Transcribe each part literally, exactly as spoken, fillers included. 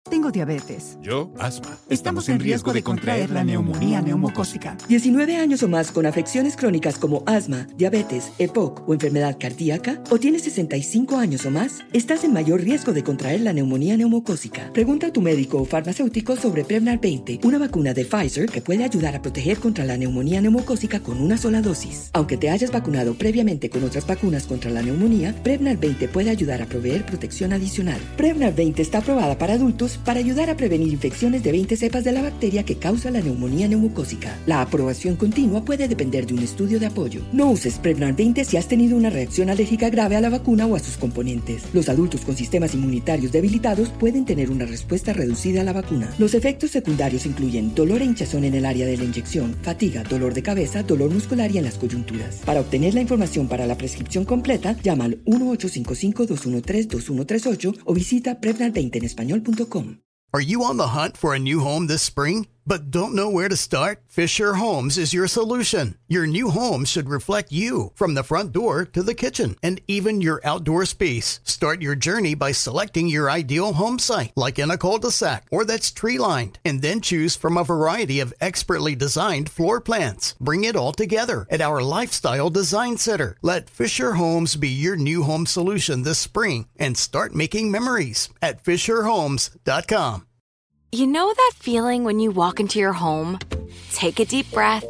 Tengo diabetes. Yo, asma. Estamos en riesgo de contraer la neumonía neumocócica. diecinueve años o más con afecciones crónicas como asma, diabetes, E P O C o enfermedad cardíaca, o tienes sesenta y cinco años o más, estás en mayor riesgo de contraer la neumonía neumocócica. Pregunta a tu médico o farmacéutico sobre Prevnar veinte, una vacuna de Pfizer que puede ayudar a proteger contra la neumonía neumocócica con una sola dosis. Aunque te hayas vacunado previamente con otras vacunas contra la neumonía, Prevnar veinte puede ayudar a proveer protección adicional. Prevnar veinte está aprobada para adultos para ayudar a prevenir infecciones de veinte cepas de la bacteria que causa la neumonía neumocócica. La aprobación continua puede depender de un estudio de apoyo. No uses Prevnar veinte si has tenido una reacción alérgica grave a la vacuna o a sus componentes. Los adultos con sistemas inmunitarios debilitados pueden tener una respuesta reducida a la vacuna. Los efectos secundarios incluyen dolor e hinchazón en el área de la inyección, fatiga, dolor de cabeza, dolor muscular y en las coyunturas. Para obtener la información para la prescripción completa, llama al uno ocho cinco cinco, dos uno tres, dos uno tres ocho o visita prevnar veinte en español punto com. Are you on the hunt for a new home this spring, but don't know where to start? Fisher Homes is your solution. Your new home should reflect you, from the front door to the kitchen, and even your outdoor space. Start your journey by selecting your ideal home site, like in a cul-de-sac or that's tree-lined, and then choose from a variety of expertly designed floor plans. Bring it all together at our Lifestyle Design Center. Let Fisher Homes be your new home solution this spring and start making memories at fisher homes dot com. You know that feeling when you walk into your home, take a deep breath,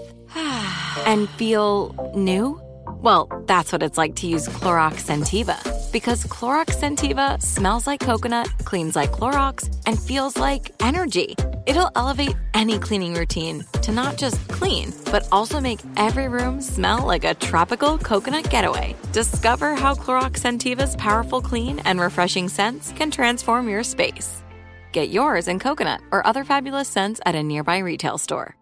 and feel new? Well, that's what it's like to use Clorox Scentiva. Because Clorox Scentiva smells like coconut, cleans like Clorox, and feels like energy. It'll elevate any cleaning routine to not just clean, but also make every room smell like a tropical coconut getaway. Discover how Clorox Scentiva's powerful clean and refreshing scents can transform your space. Get yours in coconut or other fabulous scents at a nearby retail store.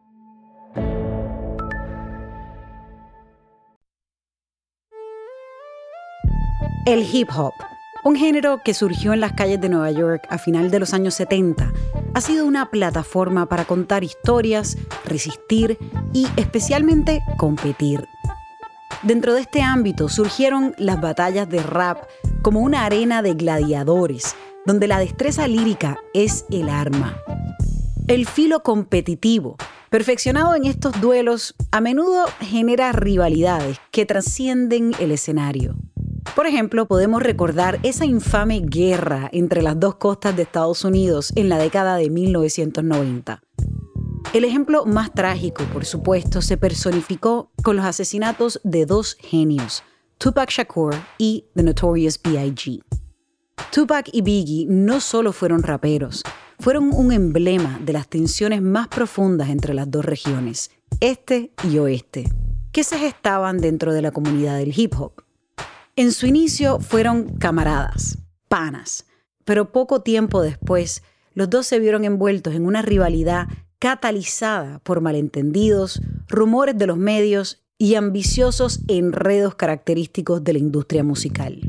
El hip hop, un género que surgió en las calles de Nueva York a final de los años setenta, ha sido una plataforma para contar historias, resistir y especialmente competir. Dentro de este ámbito surgieron las batallas de rap como una arena de gladiadores, donde la destreza lírica es el arma. El filo competitivo, perfeccionado en estos duelos, a menudo genera rivalidades que trascienden el escenario. Por ejemplo, podemos recordar esa infame guerra entre las dos costas de Estados Unidos en la década de mil novecientos noventa. El ejemplo más trágico, por supuesto, se personificó con los asesinatos de dos genios, Tupac Shakur y The Notorious B I G Tupac y Biggie no solo fueron raperos, fueron un emblema de las tensiones más profundas entre las dos regiones, este y oeste, que se gestaban dentro de la comunidad del hip hop. En su inicio fueron camaradas, panas, pero poco tiempo después, los dos se vieron envueltos en una rivalidad catalizada por malentendidos, rumores de los medios y ambiciosos enredos característicos de la industria musical.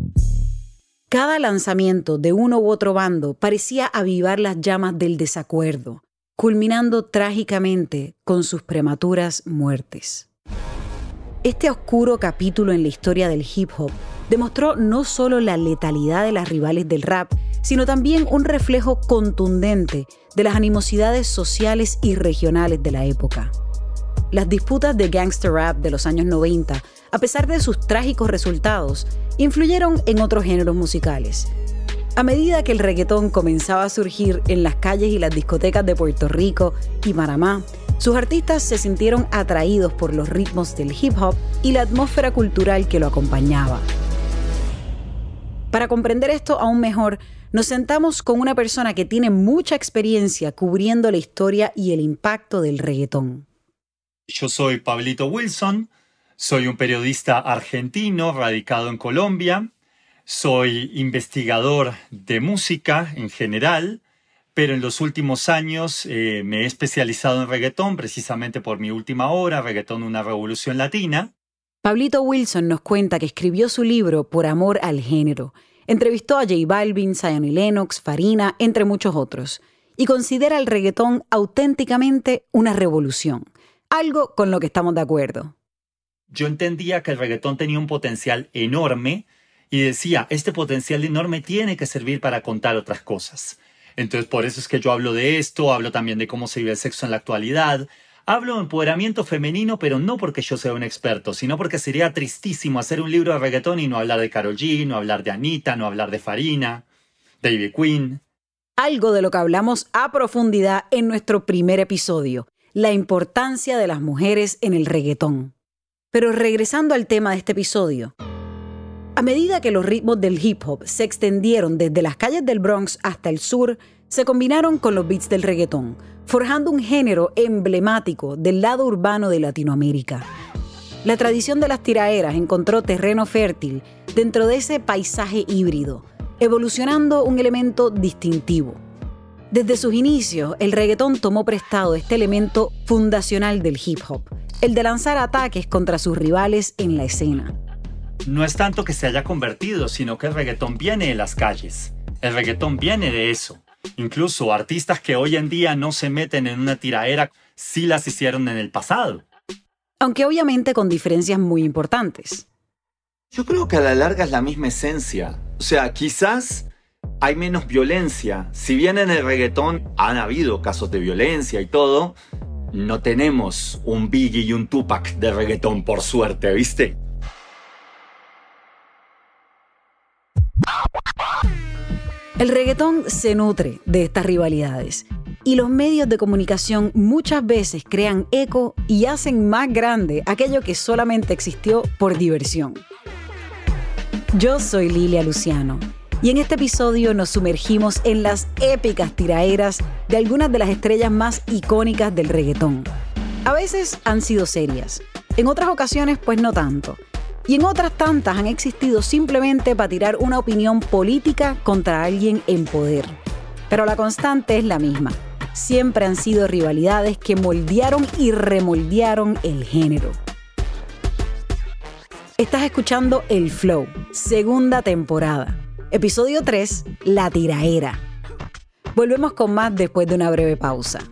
Cada lanzamiento de uno u otro bando parecía avivar las llamas del desacuerdo, culminando trágicamente con sus prematuras muertes. Este oscuro capítulo en la historia del hip hop demostró no solo la letalidad de las rivales del rap, sino también un reflejo contundente de las animosidades sociales y regionales de la época. Las disputas de gangster rap de los años noventa, a pesar de sus trágicos resultados, influyeron en otros géneros musicales. A medida que el reggaetón comenzaba a surgir en las calles y las discotecas de Puerto Rico y Panamá, sus artistas se sintieron atraídos por los ritmos del hip hop y la atmósfera cultural que lo acompañaba. Para comprender esto aún mejor, nos sentamos con una persona que tiene mucha experiencia cubriendo la historia y el impacto del reggaetón. Yo soy Pablito Wilson, soy un periodista argentino radicado en Colombia, soy investigador de música en general, pero en los últimos años eh, me he especializado en reggaetón precisamente por mi última obra, Reggaetón, una revolución latina. Pablito Wilson nos cuenta que escribió su libro por amor al género. Entrevistó a J Balvin, Zion y Lennox, Farina, entre muchos otros, y considera el reggaetón auténticamente una revolución, algo con lo que estamos de acuerdo. Yo entendía que el reggaetón tenía un potencial enorme y decía, este potencial enorme tiene que servir para contar otras cosas. Entonces por eso es que yo hablo de esto, hablo también de cómo se vive el sexo en la actualidad. Hablo de empoderamiento femenino, pero no porque yo sea un experto, sino porque sería tristísimo hacer un libro de reggaetón y no hablar de Karol G, no hablar de Anita, no hablar de Farina, de Ivy Queen. Algo de lo que hablamos a profundidad en nuestro primer episodio, la importancia de las mujeres en el reggaetón. Pero regresando al tema de este episodio, a medida que los ritmos del hip hop se extendieron desde las calles del Bronx hasta el sur, se combinaron con los beats del reggaetón, forjando un género emblemático del lado urbano de Latinoamérica. La tradición de las tiraeras encontró terreno fértil dentro de ese paisaje híbrido, evolucionando un elemento distintivo. Desde sus inicios, el reggaetón tomó prestado este elemento fundacional del hip hop, el de lanzar ataques contra sus rivales en la escena. No es tanto que se haya convertido, sino que el reggaetón viene de las calles. El reggaetón viene de eso. Incluso artistas que hoy en día no se meten en una tiraera, sí las hicieron en el pasado. Aunque obviamente con diferencias muy importantes. Yo creo que a la larga es la misma esencia. O sea, quizás hay menos violencia. Si bien en el reggaetón han habido casos de violencia y todo, no tenemos un Biggie y un Tupac de reggaetón, por suerte, ¿viste? El reggaetón se nutre de estas rivalidades y los medios de comunicación muchas veces crean eco y hacen más grande aquello que solamente existió por diversión. Yo soy Lilia Luciano y en este episodio nos sumergimos en las épicas tiraeras de algunas de las estrellas más icónicas del reggaetón. A veces han sido serias, en otras ocasiones pues no tanto. Y en otras tantas han existido simplemente para tirar una opinión política contra alguien en poder. Pero la constante es la misma. Siempre han sido rivalidades que moldearon y remoldearon el género. Estás escuchando El Flow, segunda temporada. Episodio tres, La Tiraera. Volvemos con más después de una breve pausa.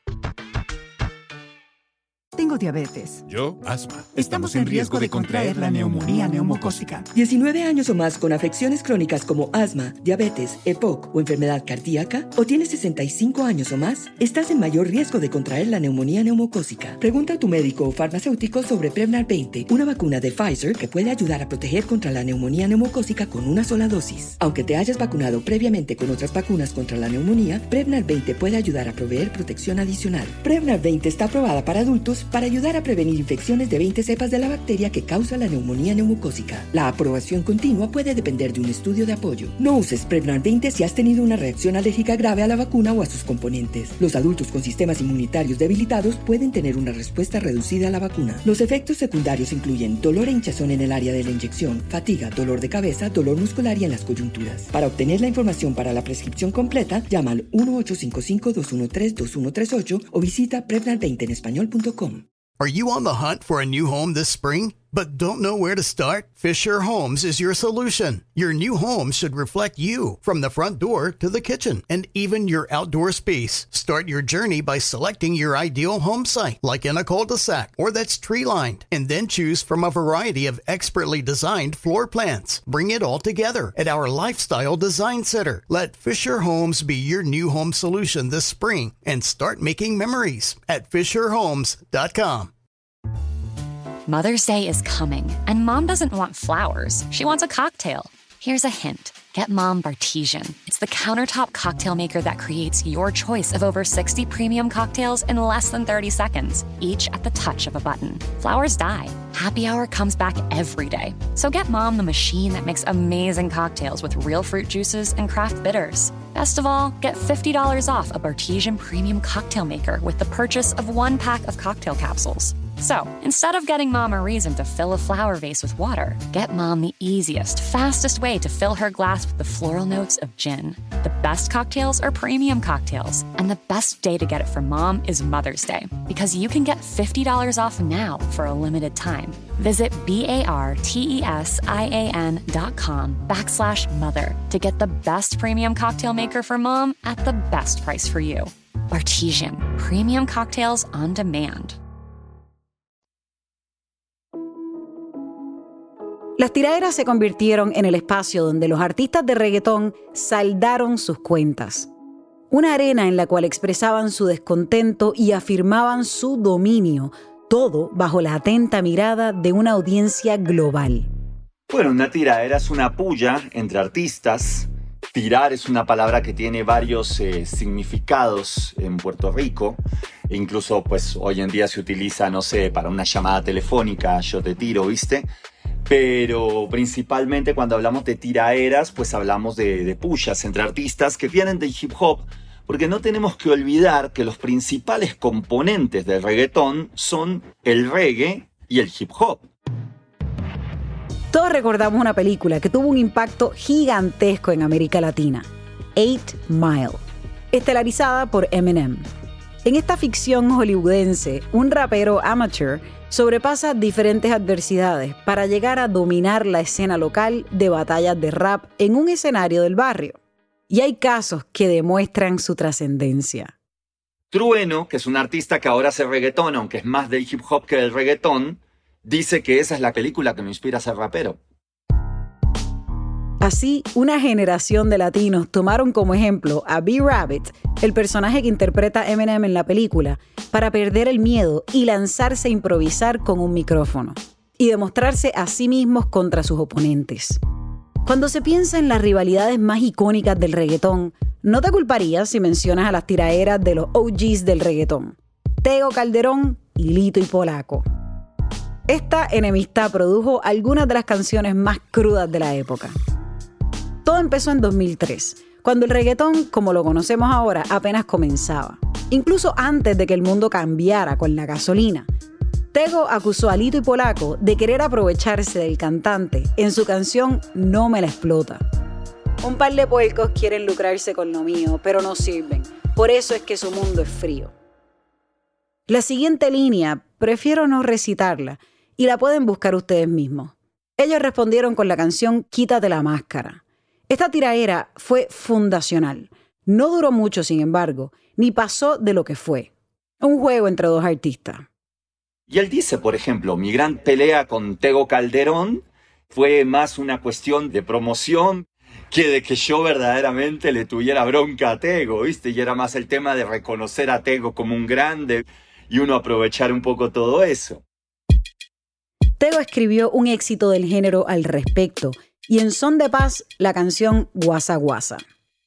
Tengo diabetes. Yo, asma. Estamos en riesgo de contraer la neumonía neumocócica. diecinueve años o más con afecciones crónicas como asma, diabetes, E P O C o enfermedad cardíaca, o tienes sesenta y cinco años o más, estás en mayor riesgo de contraer la neumonía neumocócica. Pregunta a tu médico o farmacéutico sobre Prevnar veinte, una vacuna de Pfizer que puede ayudar a proteger contra la neumonía neumocócica con una sola dosis. Aunque te hayas vacunado previamente con otras vacunas contra la neumonía, Prevnar veinte puede ayudar a proveer protección adicional. Prevnar veinte está aprobada para adultos para ayudar a prevenir infecciones de veinte cepas de la bacteria que causa la neumonía neumocócica. La aprobación continua puede depender de un estudio de apoyo. No uses Prevnar veinte si has tenido una reacción alérgica grave a la vacuna o a sus componentes. Los adultos con sistemas inmunitarios debilitados pueden tener una respuesta reducida a la vacuna. Los efectos secundarios incluyen dolor e hinchazón en el área de la inyección, fatiga, dolor de cabeza, dolor muscular y en las coyunturas. Para obtener la información para la prescripción completa, llama al uno ocho cinco cinco, dos uno tres, dos uno tres ocho o visita prevnar veinte en español punto com. Are you on the hunt for a new home this spring, but don't know where to start? Fisher Homes is your solution. Your new home should reflect you, from the front door to the kitchen, and even your outdoor space. Start your journey by selecting your ideal home site, like in a cul-de-sac or that's tree-lined, and then choose from a variety of expertly designed floor plans. Bring it all together at our Lifestyle Design Center. Let Fisher Homes be your new home solution this spring and start making memories at fisher homes dot com. Mother's Day is coming, and Mom doesn't want flowers. She wants a cocktail. Here's a hint. Get Mom Bartesian. It's the countertop cocktail maker that creates your choice of over sixty premium cocktails in less than thirty seconds, each at the touch of a button. Flowers die. Happy Hour comes back every day. So get Mom the machine that makes amazing cocktails with real fruit juices and craft bitters. Best of all, get fifty dollars off a Bartesian premium cocktail maker with the purchase of one pack of cocktail capsules. So, instead of getting Mom a reason to fill a flower vase with water, get Mom the easiest, fastest way to fill her glass with the floral notes of gin. The best cocktails are premium cocktails, and the best day to get it for Mom is Mother's Day, because you can get fifty dollars off now for a limited time. Visit B-A-R-T-E-S-I-A-N dot com backslash mother to get the best premium cocktail maker for Mom at the best price for you. Bartesian, premium cocktails on demand. Las tiraeras se convirtieron en el espacio donde los artistas de reggaetón saldaron sus cuentas. Una arena en la cual expresaban su descontento y afirmaban su dominio, todo bajo la atenta mirada de una audiencia global. Bueno, una tiradera es una puya entre artistas. Tirar es una palabra que tiene varios eh, significados en Puerto Rico. Incluso, pues, hoy en día se utiliza, no sé, para una llamada telefónica, yo te tiro, ¿viste? Pero principalmente cuando hablamos de tiraderas, pues hablamos de, de pullas entre artistas que vienen del hip hop, porque no tenemos que olvidar que los principales componentes del reggaetón son el reggae y el hip hop. Todos recordamos una película que tuvo un impacto gigantesco en América Latina, Eight Mile, estelarizada por Eminem. En esta ficción hollywoodense, un rapero amateur sobrepasa diferentes adversidades para llegar a dominar la escena local de batallas de rap en un escenario del barrio. Y hay casos que demuestran su trascendencia. Trueno, que es un artista que ahora hace reggaetón, aunque es más del hip hop que del reggaetón, dice que esa es la película que me inspira a ser rapero. Así, una generación de latinos tomaron como ejemplo a B-Rabbit, el personaje que interpreta Eminem en la película, para perder el miedo y lanzarse a improvisar con un micrófono y demostrarse a sí mismos contra sus oponentes. Cuando se piensa en las rivalidades más icónicas del reggaetón, no te culparías si mencionas a las tiraderas de los O Gs del reggaetón, Tego Calderón y Lito y Polaco. Esta enemistad produjo algunas de las canciones más crudas de la época. Todo empezó en dos mil tres, cuando el reggaetón, como lo conocemos ahora, apenas comenzaba. Incluso antes de que el mundo cambiara con la gasolina. Tego acusó a Lito y Polaco de querer aprovecharse del cantante en su canción No me la explota. Un par de puercos quieren lucrarse con lo mío, pero no sirven. Por eso es que su mundo es frío. La siguiente línea, prefiero no recitarla, y la pueden buscar ustedes mismos. Ellos respondieron con la canción Quítate la máscara. Esta tiraera fue fundacional. No duró mucho, sin embargo, ni pasó de lo que fue. Un juego entre dos artistas. Y él dice, por ejemplo, mi gran pelea con Tego Calderón fue más una cuestión de promoción que de que yo verdaderamente le tuviera bronca a Tego, ¿viste? Y era más el tema de reconocer a Tego como un grande y uno aprovechar un poco todo eso. Tego escribió un éxito del género al respecto y en son de paz la canción Guasa Guasa.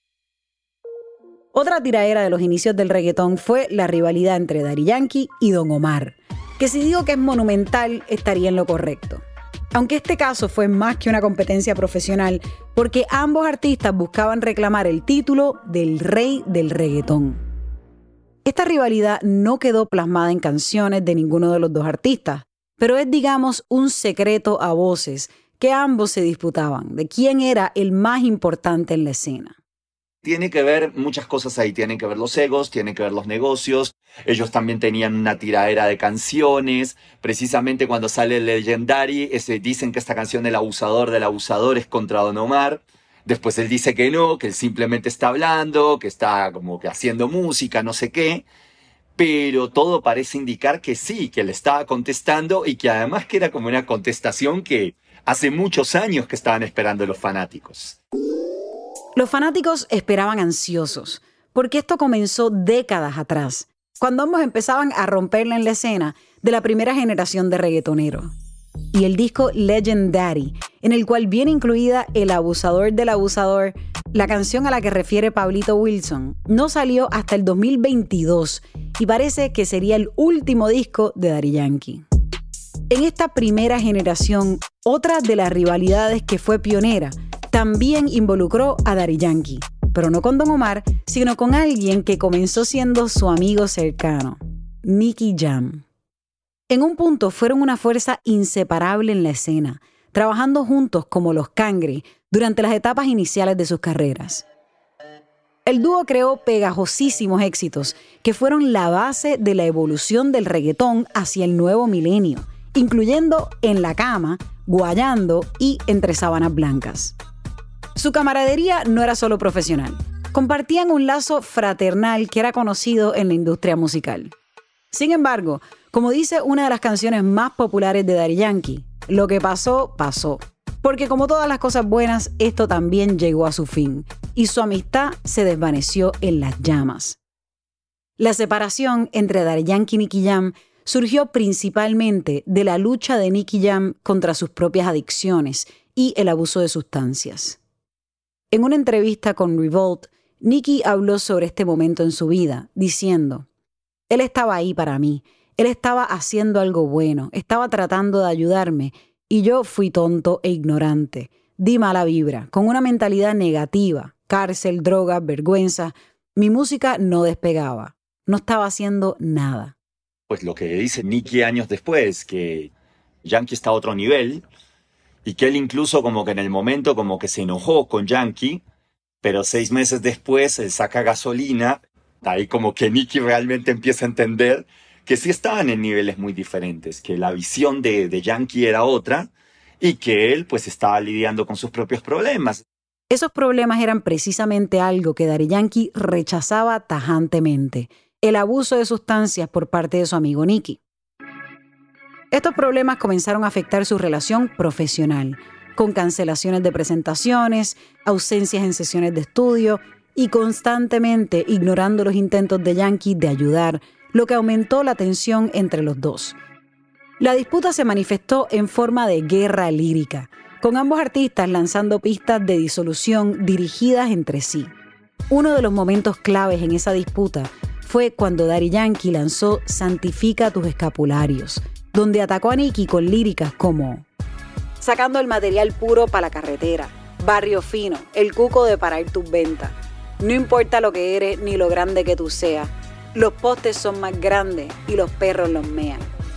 Otra tiraera de los inicios del reggaetón fue la rivalidad entre Daddy Yankee y Don Omar, que si digo que es monumental estaría en lo correcto. Aunque este caso fue más que una competencia profesional, porque ambos artistas buscaban reclamar el título del rey del reggaetón. Esta rivalidad no quedó plasmada en canciones de ninguno de los dos artistas, pero es, digamos, un secreto a voces que ambos se disputaban de quién era el más importante en la escena. Tiene que ver muchas cosas ahí, tienen que ver los egos, tienen que ver los negocios. Ellos también tenían una tiradera de canciones. Precisamente cuando sale el Legendary, ese, dicen que esta canción El abusador del abusador es contra Don Omar. Después él dice que no, que él simplemente está hablando, que está como que haciendo música, no sé qué. Pero todo parece indicar que sí, que le estaba contestando y que además que era como una contestación que hace muchos años que estaban esperando los fanáticos. Los fanáticos esperaban ansiosos, porque esto comenzó décadas atrás, cuando ambos empezaban a romperla en la escena de la primera generación de reggaetoneros. Y el disco Legendary, en el cual viene incluida El abusador del abusador, la canción a la que refiere Pablito Wilson, no salió hasta el dos mil veintidós y parece que sería el último disco de Daddy Yankee. En esta primera generación, otra de las rivalidades que fue pionera también involucró a Daddy Yankee, pero no con Don Omar, sino con alguien que comenzó siendo su amigo cercano, Nicky Jam. En un punto fueron una fuerza inseparable en la escena, trabajando juntos como los Cangri durante las etapas iniciales de sus carreras. El dúo creó pegajosísimos éxitos que fueron la base de la evolución del reggaetón hacia el nuevo milenio, incluyendo En la cama, Guayando y Entre sábanas blancas. Su camaradería no era solo profesional. Compartían un lazo fraternal que era conocido en la industria musical. Sin embargo, como dice una de las canciones más populares de Daddy Yankee, lo que pasó, pasó. Porque como todas las cosas buenas, esto también llegó a su fin y su amistad se desvaneció en las llamas. La separación entre Daddy Yankee y Nicky Jam surgió principalmente de la lucha de Nicky Jam contra sus propias adicciones y el abuso de sustancias. En una entrevista con Revolt, Nicky habló sobre este momento en su vida, diciendo: él estaba ahí para mí, él estaba haciendo algo bueno, estaba tratando de ayudarme y yo fui tonto e ignorante, di mala vibra, con una mentalidad negativa, cárcel, drogas, vergüenza. Mi música no despegaba, no estaba haciendo nada. Pues lo que dice Nicky años después, que Yankee está a otro nivel y que él incluso como que en el momento como que se enojó con Yankee, pero seis meses después él saca Gasolina, ahí como que Nicky realmente empieza a entender que sí estaban en niveles muy diferentes, que la visión de, de Yankee era otra y que él pues estaba lidiando con sus propios problemas. Esos problemas eran precisamente algo que Daddy Yankee rechazaba tajantemente: el abuso de sustancias por parte de su amigo Nicky. Estos problemas comenzaron a afectar su relación profesional, con cancelaciones de presentaciones, ausencias en sesiones de estudio y constantemente ignorando los intentos de Yankee de ayudar, lo que aumentó la tensión entre los dos. La disputa se manifestó en forma de guerra lírica, con ambos artistas lanzando pistas de disolución dirigidas entre sí. Uno de los momentos claves en esa disputa fue cuando Daddy Yankee lanzó Santifica tus escapularios, donde atacó a Nicky con líricas como: sacando el material puro para la carretera, barrio fino, el cuco de parar tus ventas, no importa lo que eres ni lo grande que tú seas, los postes son más grandes y los perros los mean.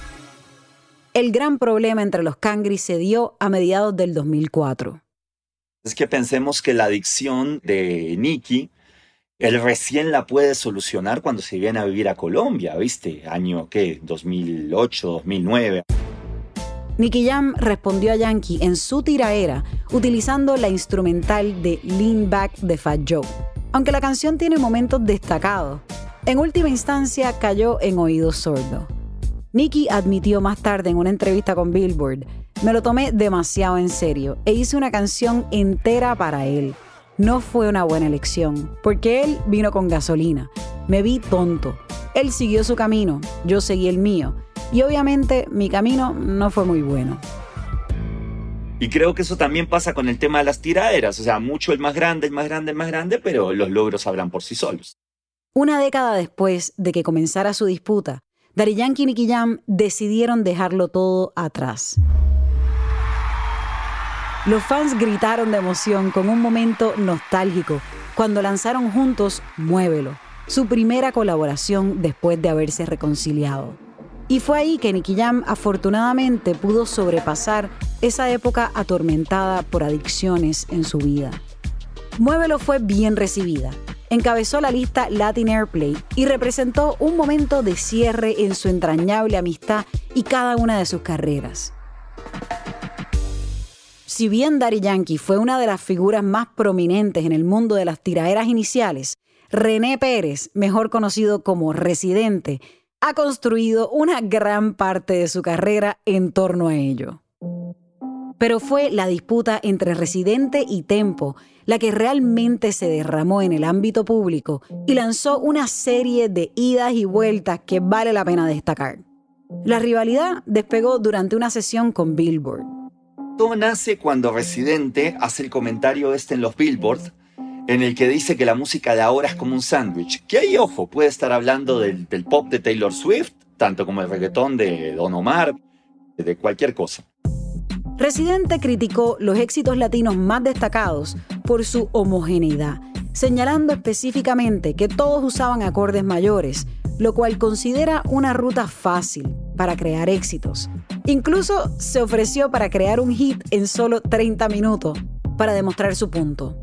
El gran problema entre los Cangri se dio a mediados del dos mil cuatro. Es que pensemos que la adicción de Nicky, él recién la puede solucionar cuando se viene a vivir a Colombia, ¿viste? Año, ¿qué? dos mil ocho, dos mil nueve. Nicky Jam respondió a Yankee en su tiraera utilizando la instrumental de Lean Back de Fat Joe. Aunque la canción tiene momentos destacados, en última instancia cayó en oídos sordos. Nicky admitió más tarde en una entrevista con Billboard: me lo tomé demasiado en serio e hice una canción entera para él. No fue una buena elección, porque él vino con Gasolina. Me vi tonto. Él siguió su camino, yo seguí el mío. Y obviamente mi camino no fue muy bueno. Y creo que eso también pasa con el tema de las tiraderas. O sea, mucho el más grande, el más grande, el más grande, pero los logros hablan por sí solos. Una década después de que comenzara su disputa, Daddy Yankee y Nicky Jam decidieron dejarlo todo atrás. Los fans gritaron de emoción con un momento nostálgico cuando lanzaron juntos Muévelo, su primera colaboración después de haberse reconciliado. Y fue ahí que Nicky Jam afortunadamente pudo sobrepasar esa época atormentada por adicciones en su vida. Muévelo fue bien recibida, encabezó la lista Latin Airplay y representó un momento de cierre en su entrañable amistad y cada una de sus carreras. Si bien Daddy Yankee fue una de las figuras más prominentes en el mundo de las tiraderas iniciales, René Pérez, mejor conocido como Residente, ha construido una gran parte de su carrera en torno a ello. Pero fue la disputa entre Residente y Tempo la que realmente se derramó en el ámbito público y lanzó una serie de idas y vueltas que vale la pena destacar. La rivalidad despegó durante una sesión con Billboard. Todo nace cuando Residente hace el comentario este en los Billboard, en el que dice que la música de ahora es como un sándwich. Que ahí, ojo, puede estar hablando del, del pop de Taylor Swift, tanto como el reggaetón de Don Omar, de cualquier cosa. Residente criticó los éxitos latinos más destacados por su homogeneidad, señalando específicamente que todos usaban acordes mayores, lo cual considera una ruta fácil para crear éxitos. Incluso se ofreció para crear un hit en solo treinta minutos para demostrar su punto.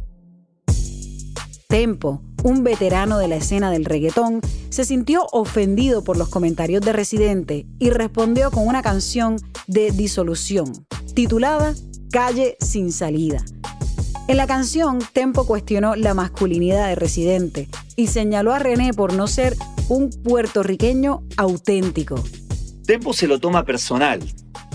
Tempo, un veterano de la escena del reggaetón, se sintió ofendido por los comentarios de Residente y respondió con una canción de disolución, titulada Calle sin salida. En la canción, Tempo cuestionó la masculinidad de Residente y señaló a René por no ser un puertorriqueño auténtico. Tempo se lo toma personal.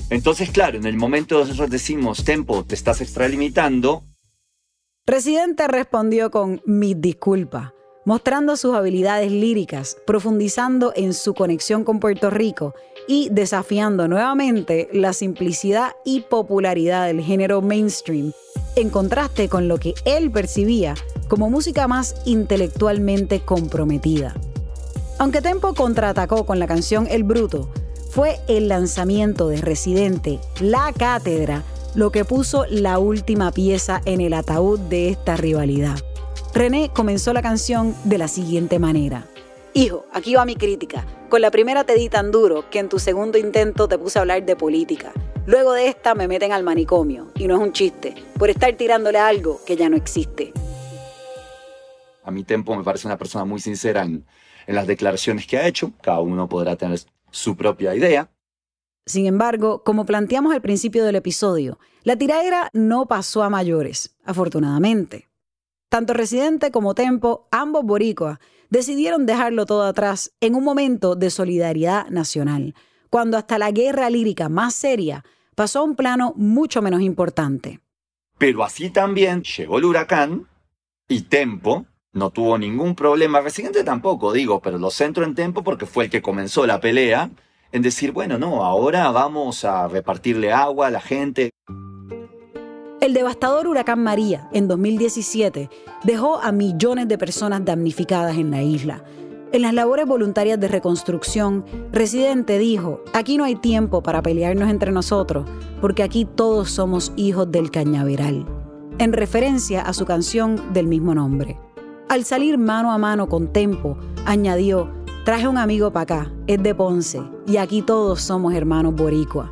Entonces, claro, en el momento nosotros decimos, Tempo, te estás extralimitando. Residente respondió con mis disculpas, mostrando sus habilidades líricas, profundizando en su conexión con Puerto Rico y desafiando nuevamente la simplicidad y popularidad del género mainstream, en contraste con lo que él percibía como música más intelectualmente comprometida. Aunque Tempo contraatacó con la canción El Bruto, fue el lanzamiento de Residente, La Cátedra, lo que puso la última pieza en el ataúd de esta rivalidad. René comenzó la canción de la siguiente manera. Hijo, aquí va mi crítica. Con la primera te di tan duro que en tu segundo intento te puse a hablar de política. Luego de esta me meten al manicomio, y no es un chiste, por estar tirándole a algo que ya no existe. A mí Tempo me parece una persona muy sincera en, en las declaraciones que ha hecho. Cada uno podrá tener su propia idea. Sin embargo, como planteamos al principio del episodio, la tiradera no pasó a mayores, afortunadamente. Tanto Residente como Tempo, ambos boricuas, decidieron dejarlo todo atrás en un momento de solidaridad nacional, cuando hasta la guerra lírica más seria pasó a un plano mucho menos importante. Pero así también llegó el huracán y Tempo no tuvo ningún problema. Residente tampoco, digo, pero lo centro en Tempo porque fue el que comenzó la pelea en decir, bueno, no, ahora vamos a repartirle agua a la gente. El devastador huracán María, en dos mil diecisiete, dejó a millones de personas damnificadas en la isla. En las labores voluntarias de reconstrucción, Residente dijo, aquí no hay tiempo para pelearnos entre nosotros, porque aquí todos somos hijos del cañaveral, en referencia a su canción del mismo nombre. Al salir mano a mano con Tempo, añadió, traje un amigo para acá, es de Ponce, y aquí todos somos hermanos boricua.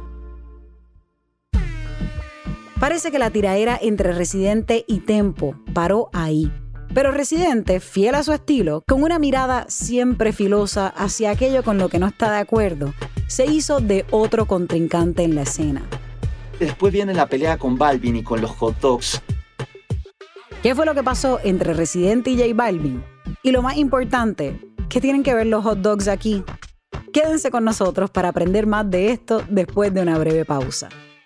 Parece que la tiradera entre Residente y Tempo paró ahí. Pero Residente, fiel a su estilo, con una mirada siempre filosa hacia aquello con lo que no está de acuerdo, se hizo de otro contrincante en la escena. Después viene la pelea con Balvin y con los hot dogs. ¿Qué fue lo que pasó entre Residente y J Balvin? Y lo más importante, ¿qué tienen que ver los hot dogs aquí? Quédense con nosotros para aprender más de esto después de una breve pausa.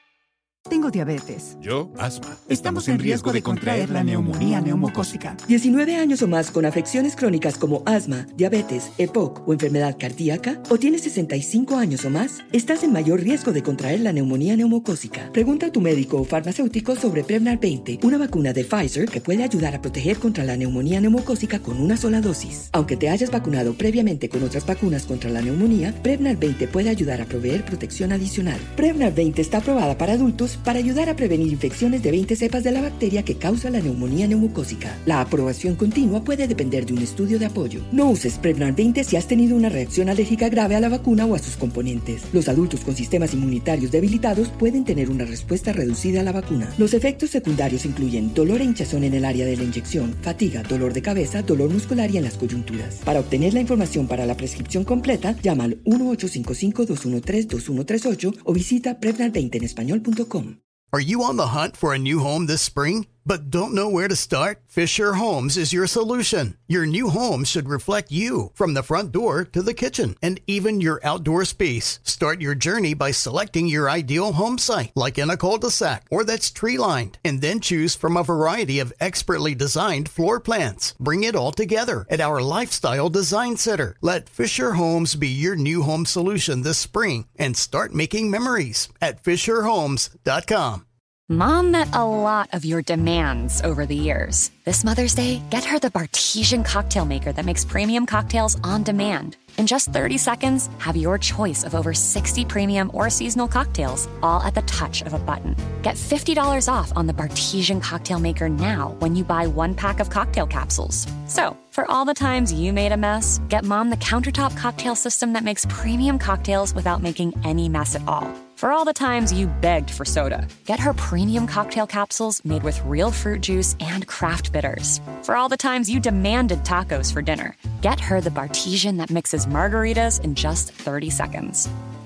Tengo diabetes. Yo, asma. Estamos en riesgo de contraer la neumonía neumocócica. diecinueve años o más con afecciones crónicas como asma, diabetes, E P O C o enfermedad cardíaca, o tienes sesenta y cinco años o más, estás en mayor riesgo de contraer la neumonía neumocócica. Pregunta a tu médico o farmacéutico sobre Prevnar veinte, una vacuna de Pfizer que puede ayudar a proteger contra la neumonía neumocócica con una sola dosis. Aunque te hayas vacunado previamente con otras vacunas contra la neumonía, Prevnar veinte puede ayudar a proveer protección adicional. Prevnar veinte está aprobada para adultos para ayudar a prevenir infecciones de veinte cepas de la bacteria que causa la neumonía neumocócica. La aprobación continua puede depender de un estudio de apoyo. No uses Prevnar veinte si has tenido una reacción alérgica grave a la vacuna o a sus componentes. Los adultos con sistemas inmunitarios debilitados pueden tener una respuesta reducida a la vacuna. Los efectos secundarios incluyen dolor e hinchazón en el área de la inyección, fatiga, dolor de cabeza, dolor muscular y en las coyunturas. Para obtener la información para la prescripción completa, llama al uno ocho cinco cinco, dos uno tres, dos uno tres ocho o visita prevnar veinte en español punto com. Are you on the hunt for a new home this spring, but don't know where to start? Fisher Homes is your solution. Your new home should reflect you, from the front door to the kitchen, and even your outdoor space. Start your journey by selecting your ideal home site, like in a cul-de-sac or that's tree-lined, and then choose from a variety of expertly designed floor plans. Bring it all together at our Lifestyle Design Center. Let Fisher Homes be your new home solution this spring and start making memories at fisher homes dot com. Mom met a lot of your demands over the years. This Mother's Day, get her the Bartesian cocktail maker that makes premium cocktails on demand. In just thirty seconds, have your choice of over sixty premium or seasonal cocktails, all at the touch of a button. Get fifty dollars off on the Bartesian cocktail maker now when you buy one pack of cocktail capsules. So, for all the times you made a mess, get Mom the countertop cocktail system that makes premium cocktails without making any mess at all. For all the times you begged for soda, get her premium cocktail capsules made with real fruit juice and craft bitters. For all the times you demanded tacos for dinner, get her the Bartesian that mixes margaritas in just thirty seconds.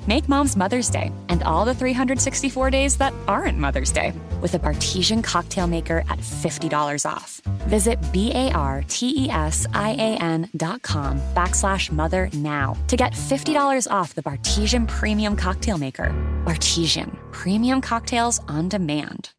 Make Mom's Mother's Day and all the three hundred sixty-four days that aren't Mother's Day with a Bartesian cocktail maker at fifty dollars off. Visit B-A-R-T-E-S-I-A-N dot com backslash mother now to get fifty dollars off the Bartesian Premium Cocktail Maker. Bartesian, premium cocktails on demand.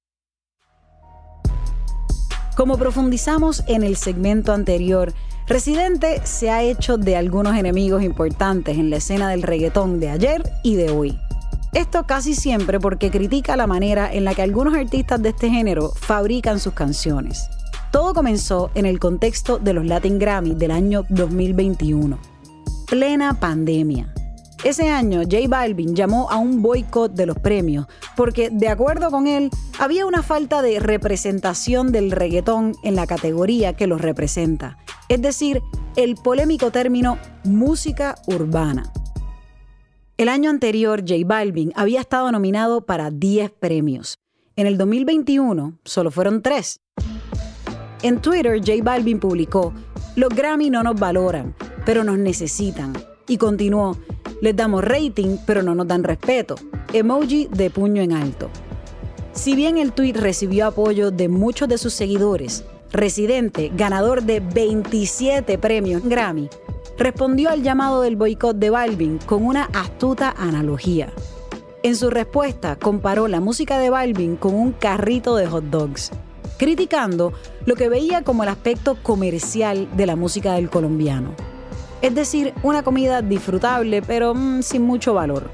Como profundizamos en el segmento anterior, Residente se ha hecho de algunos enemigos importantes en la escena del reggaetón de ayer y de hoy. Esto casi siempre porque critica la manera en la que algunos artistas de este género fabrican sus canciones. Todo comenzó en el contexto de los Latin Grammy del año dos mil veintiuno. Plena pandemia. Ese año, J Balvin llamó a un boicot de los premios porque, de acuerdo con él, había una falta de representación del reggaetón en la categoría que los representa, es decir, el polémico término música urbana. El año anterior, J Balvin había estado nominado para diez premios. En el dos mil veintiuno, solo fueron tres. En Twitter, J Balvin publicó: "Los Grammy no nos valoran, pero nos necesitan". Y continuó: "Les damos rating, pero no nos dan respeto". Emoji de puño en alto. Si bien el tweet recibió apoyo de muchos de sus seguidores, Residente, ganador de veintisiete premios Grammy, respondió al llamado del boicot de Balvin con una astuta analogía. En su respuesta, comparó la música de Balvin con un carrito de hot dogs, criticando lo que veía como el aspecto comercial de la música del colombiano. Es decir, una comida disfrutable, pero mmm, sin mucho valor.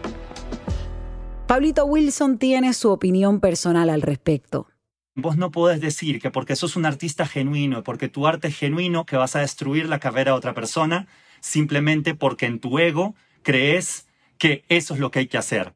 Pablito Wilson tiene su opinión personal al respecto. Vos no podés decir que porque sos un artista genuino, porque tu arte es genuino, que vas a destruir la carrera de otra persona, simplemente porque en tu ego crees que eso es lo que hay que hacer.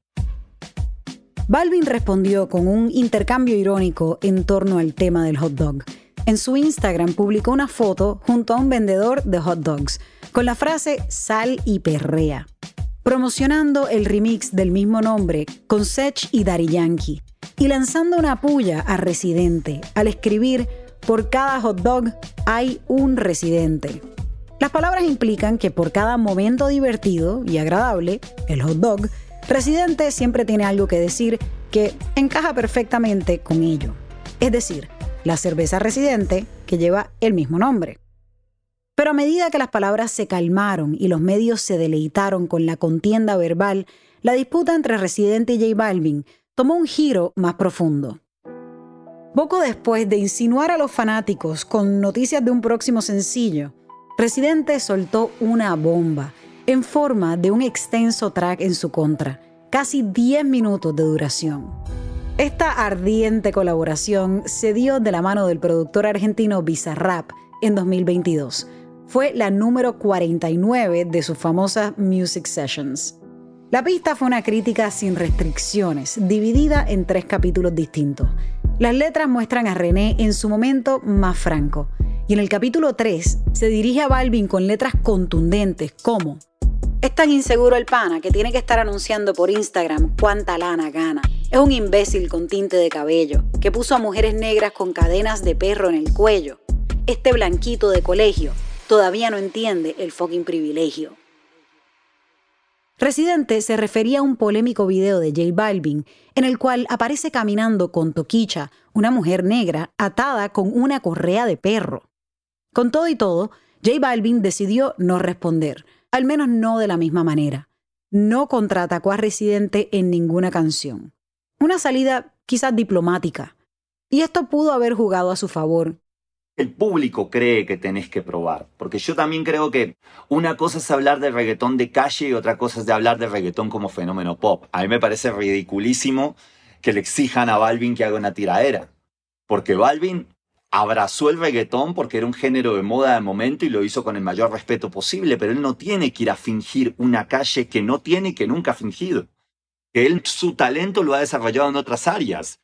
Balvin respondió con un intercambio irónico en torno al tema del hot dog. En su Instagram publicó una foto junto a un vendedor de hot dogs con la frase "sal y perrea", promocionando el remix del mismo nombre con Sech y Daddy Yankee, y lanzando una puya a Residente al escribir: "Por cada hot dog hay un Residente". Las palabras implican que por cada momento divertido y agradable, el hot dog, Residente siempre tiene algo que decir que encaja perfectamente con ello. Es decir, la cerveza Residente, que lleva el mismo nombre. Pero a medida que las palabras se calmaron y los medios se deleitaron con la contienda verbal, la disputa entre Residente y J Balvin tomó un giro más profundo. Poco después de insinuar a los fanáticos con noticias de un próximo sencillo, Residente soltó una bomba en forma de un extenso track en su contra, casi diez minutos de duración. Esta ardiente colaboración se dio de la mano del productor argentino Bizarrap en dos mil veintidós. Fue la número cuarenta y nueve de sus famosas Music Sessions. La pista fue una crítica sin restricciones, dividida en tres capítulos distintos. Las letras muestran a René en su momento más franco, y en el capítulo tres se dirige a Balvin con letras contundentes como: "Es tan inseguro el pana que tiene que estar anunciando por Instagram cuánta lana gana. Es un imbécil con tinte de cabello, que puso a mujeres negras con cadenas de perro en el cuello. Este blanquito de colegio todavía no entiende el fucking privilegio". Residente se refería a un polémico video de J Balvin en el cual aparece caminando con Toquicha, una mujer negra atada con una correa de perro. Con todo y todo, J Balvin decidió no responder, al menos no de la misma manera. No contraatacó a Residente en ninguna canción. Una salida quizás diplomática. Y esto pudo haber jugado a su favor. El público cree que tenés que probar, porque yo también creo que una cosa es hablar de reggaetón de calle y otra cosa es de hablar de reggaetón como fenómeno pop. A mí me parece ridiculísimo que le exijan a Balvin que haga una tiradera, porque Balvin abrazó el reggaetón porque era un género de moda de momento y lo hizo con el mayor respeto posible, pero él no tiene que ir a fingir una calle que no tiene y que nunca ha fingido. Que él su talento lo ha desarrollado en otras áreas.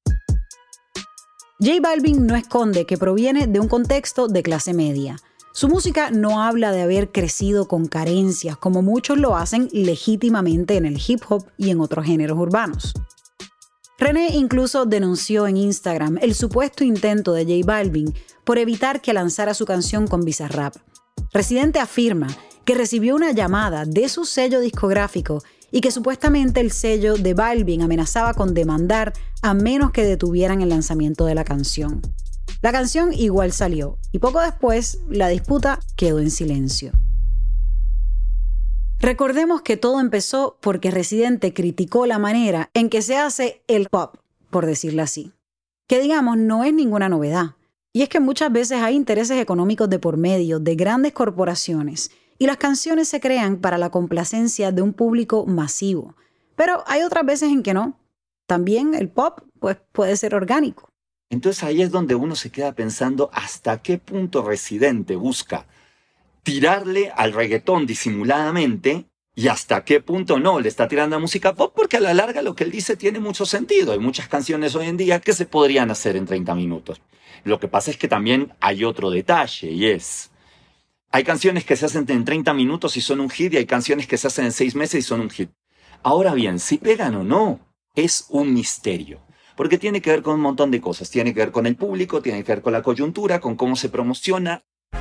J Balvin no esconde que proviene de un contexto de clase media. Su música no habla de haber crecido con carencias, como muchos lo hacen legítimamente en el hip hop y en otros géneros urbanos. René incluso denunció en Instagram el supuesto intento de J Balvin por evitar que lanzara su canción con Bizarrap. Residente afirma que recibió una llamada de su sello discográfico y que supuestamente el sello de Balvin amenazaba con demandar a menos que detuvieran el lanzamiento de la canción. La canción igual salió y poco después la disputa quedó en silencio. Recordemos que todo empezó porque Residente criticó la manera en que se hace el pop, por decirlo así. Que digamos, no es ninguna novedad. Y es que muchas veces hay intereses económicos de por medio de grandes corporaciones y las canciones se crean para la complacencia de un público masivo. Pero hay otras veces en que no. También el pop pues, puede ser orgánico. Entonces ahí es donde uno se queda pensando hasta qué punto Residente busca tirarle al reggaetón disimuladamente y hasta qué punto no le está tirando a música pop, porque a la larga lo que él dice tiene mucho sentido. Hay muchas canciones hoy en día que se podrían hacer en treinta minutos. Lo que pasa es que también hay otro detalle y es, hay canciones que se hacen en treinta minutos y son un hit y hay canciones que se hacen en seis meses y son un hit. Ahora bien, si pegan o no, es un misterio. Porque tiene que ver con un montón de cosas. Tiene que ver con el público, tiene que ver con la coyuntura, con cómo se promociona.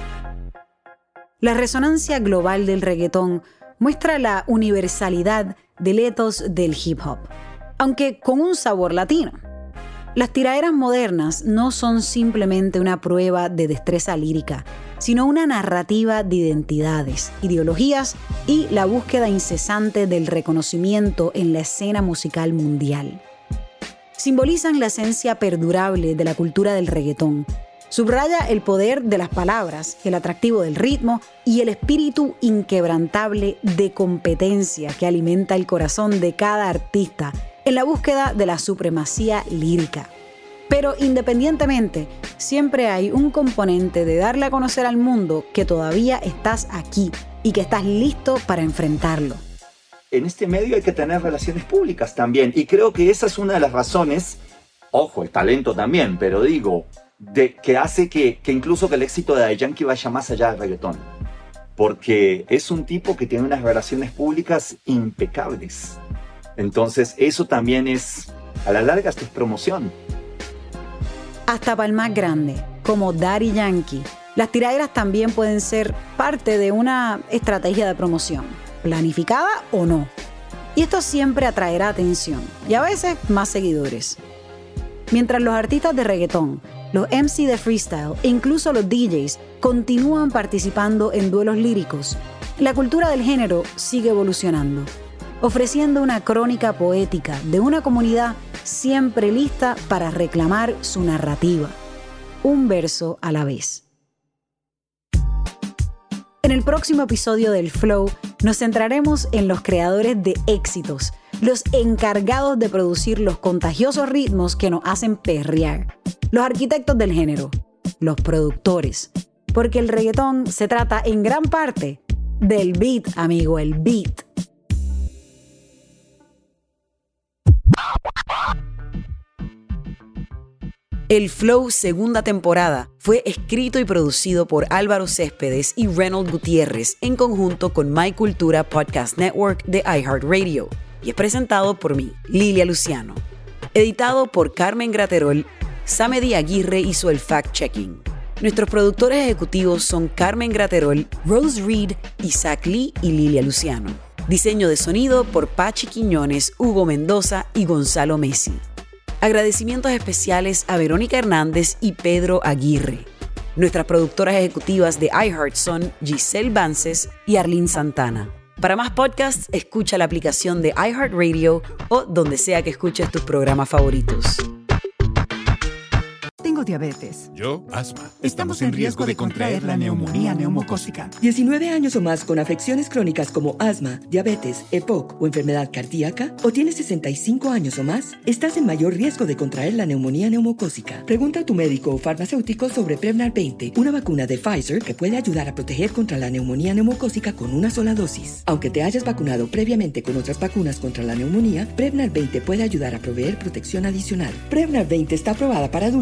La resonancia global del reggaetón muestra la universalidad del ethos del hip hop, aunque con un sabor latino. Las tiraderas modernas no son simplemente una prueba de destreza lírica, sino una narrativa de identidades, ideologías y la búsqueda incesante del reconocimiento en la escena musical mundial. Simbolizan la esencia perdurable de la cultura del reggaetón. Subraya el poder de las palabras, el atractivo del ritmo y el espíritu inquebrantable de competencia que alimenta el corazón de cada artista en la búsqueda de la supremacía lírica. Pero independientemente, siempre hay un componente de darle a conocer al mundo que todavía estás aquí y que estás listo para enfrentarlo. En este medio hay que tener relaciones públicas también, y creo que esa es una de las razones, ojo, el talento también, pero digo, de, que hace que, que incluso que el éxito de Daddy Yankee vaya más allá del reggaetón. Porque es un tipo que tiene unas relaciones públicas impecables. Entonces eso también es, a la larga, esto es promoción. Hasta para el más grande, como Daddy Yankee, las tiraderas también pueden ser parte de una estrategia de promoción, planificada o no. Y esto siempre atraerá atención y a veces más seguidores. Mientras los artistas de reggaetón, los M C de freestyle e incluso los D Js continúan participando en duelos líricos, la cultura del género sigue evolucionando, ofreciendo una crónica poética de una comunidad siempre lista para reclamar su narrativa, un verso a la vez. En el próximo episodio del Flow nos centraremos en los creadores de éxitos, los encargados de producir los contagiosos ritmos que nos hacen perrear, los arquitectos del género, los productores, porque el reggaetón se trata en gran parte del beat, amigo, el beat. El Flow segunda temporada fue escrito y producido por Álvaro Céspedes y Reynold Gutiérrez en conjunto con My Cultura Podcast Network de iHeartRadio y es presentado por mí, Lilia Luciano. Editado por Carmen Graterol, Samedi Aguirre hizo el fact-checking. Nuestros productores ejecutivos son Carmen Graterol, Rose Reed, Isaac Lee y Lilia Luciano. Diseño de sonido por Pachi Quiñones, Hugo Mendoza y Gonzalo Messi. Agradecimientos especiales a Verónica Hernández y Pedro Aguirre. Nuestras productoras ejecutivas de iHeart son Giselle Vances y Arlene Santana. Para más podcasts, escucha la aplicación de iHeartRadio o donde sea que escuches tus programas favoritos. Tengo diabetes. Yo, asma. Estamos en riesgo de contraer la neumonía neumocócica. diecinueve años o más con afecciones crónicas como asma, diabetes, E P O C o enfermedad cardíaca, o tienes sesenta y cinco años o más, estás en mayor riesgo de contraer la neumonía neumocócica. Pregunta a tu médico o farmacéutico sobre Prevnar veinte, una vacuna de Pfizer que puede ayudar a proteger contra la neumonía neumocócica con una sola dosis. Aunque te hayas vacunado previamente con otras vacunas contra la neumonía, Prevnar veinte puede ayudar a proveer protección adicional. Prevnar veinte está aprobada para adultos para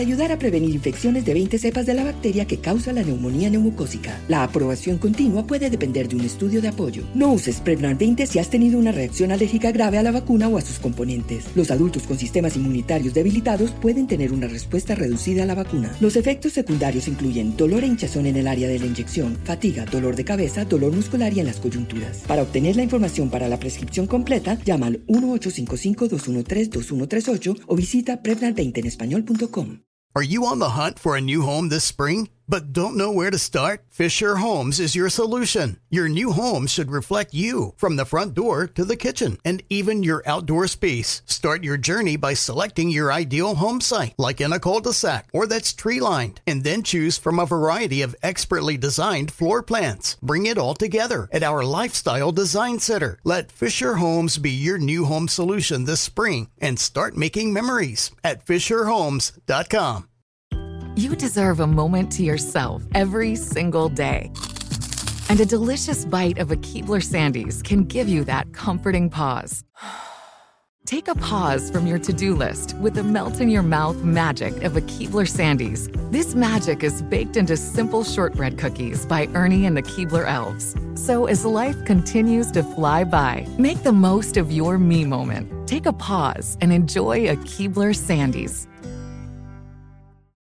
para ayudar a prevenir infecciones de veinte cepas de la bacteria que causa la neumonía neumocócica. La aprobación continua puede depender de un estudio de apoyo. No uses Prevnar veinte si has tenido una reacción alérgica grave a la vacuna o a sus componentes. Los adultos con sistemas inmunitarios debilitados pueden tener una respuesta reducida a la vacuna. Los efectos secundarios incluyen dolor e hinchazón en el área de la inyección, fatiga, dolor de cabeza, dolor muscular y en las coyunturas. Para obtener la información para la prescripción completa, llama al uno ocho cinco cinco, dos uno tres, dos uno tres ocho o visita prevnar veinte en español punto com. Are you on the hunt for a new home this spring, but don't know where to start? Fisher Homes is your solution. Your new home should reflect you, from the front door to the kitchen, and even your outdoor space. Start your journey by selecting your ideal home site, like in a cul-de-sac or that's tree-lined, and then choose from a variety of expertly designed floor plans. Bring it all together at our Lifestyle Design Center. Let Fisher Homes be your new home solution this spring and start making memories at fisher homes dot com. You deserve a moment to yourself every single day. And a delicious bite of a Keebler Sandies can give you that comforting pause. Take a pause from your to-do list with the melt-in-your-mouth magic of a Keebler Sandies. This magic is baked into simple shortbread cookies by Ernie and the Keebler Elves. So as life continues to fly by, make the most of your me moment. Take a pause and enjoy a Keebler Sandies.